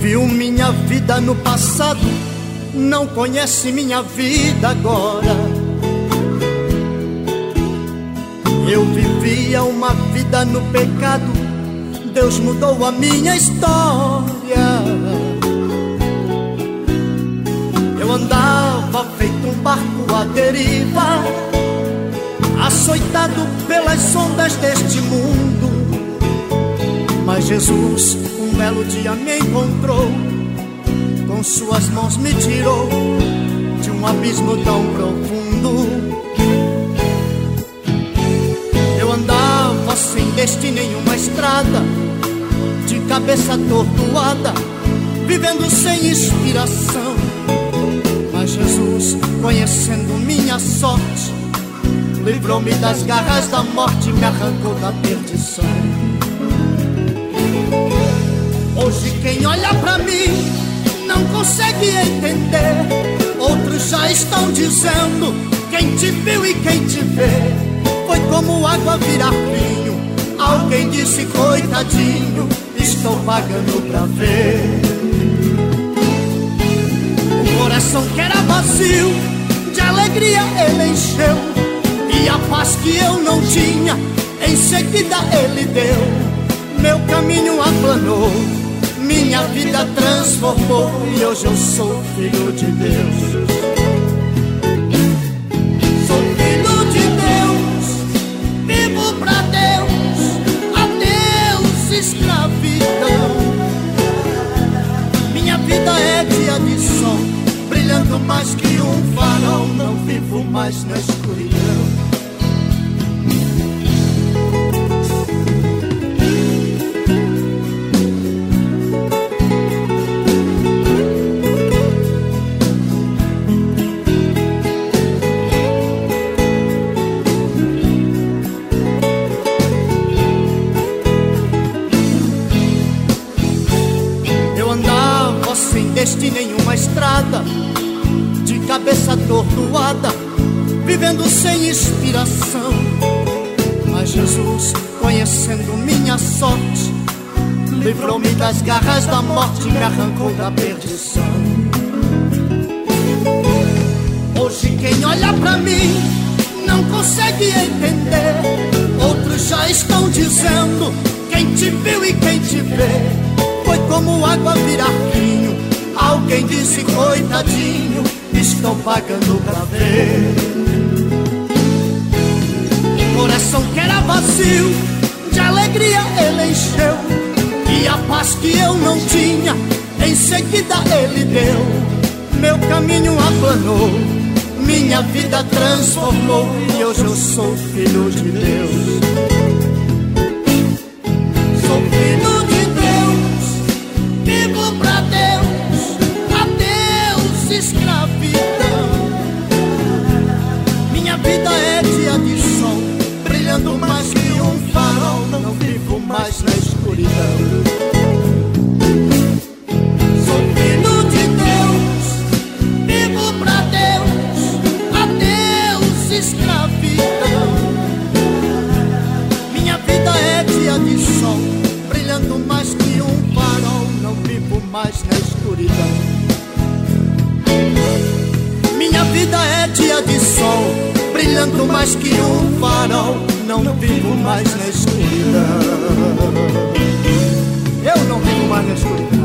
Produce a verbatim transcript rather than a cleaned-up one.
Viu minha vida no passado, não conhece minha vida agora. Eu vivia uma vida no pecado, Deus mudou a minha história. Eu andava feito um barco à deriva, açoitado pelas ondas deste mundo. Mas Jesus, um belo dia me encontrou, com suas mãos me tirou de um abismo tão profundo. Eu andava sem destino em uma estrada, de cabeça atordoada, vivendo sem inspiração. Mas Jesus, conhecendo minha sorte, livrou-me das garras da morte, me arrancou da perdição. Hoje quem olha pra mim não consegue entender. Outros já estão dizendo, quem te viu e quem te vê, foi como água virar vinho. Alguém disse, coitadinho, estou pagando pra ver. O coração que era vazio, de alegria ele encheu, e a paz que eu não tinha, em seguida ele deu. Meu caminho aplanou, minha vida transformou, e hoje eu sou filho de Deus. Sou filho de Deus, vivo pra Deus, adeus escravidão. Minha vida é dia de sol, brilhando mais que um farol. Não vivo mais na escuridão. Destino em uma estrada, de cabeça atordoada, vivendo sem inspiração. Mas Jesus, conhecendo minha sorte, livrou-me das garras da morte, me arrancou da perdição. Hoje quem olha pra mim não consegue entender. Outros já estão dizendo, quem te viu e quem te vê, foi como água virar vinho. Alguém disse, coitadinho, estou pagando pra ver. O coração que era vazio, de alegria ele encheu, e a paz que eu não tinha, em seguida ele deu. Meu caminho aplanou, minha vida transformou, e hoje eu sou filho de Deus. Sou filho de Deus, vivo pra Deus, escravidão. Minha vida é dia de sol, brilhando mais que um farol. Não vivo mais na escuridão. Sou filho de Deus, vivo pra Deus, adeus escravidão. Minha vida é dia de sol, brilhando mais que um farol. Não vivo mais na escuridão. Minha vida é dia de sol, brilhando mais que um farol. Não vivo mais na escuridão. Eu não vivo mais na escuridão.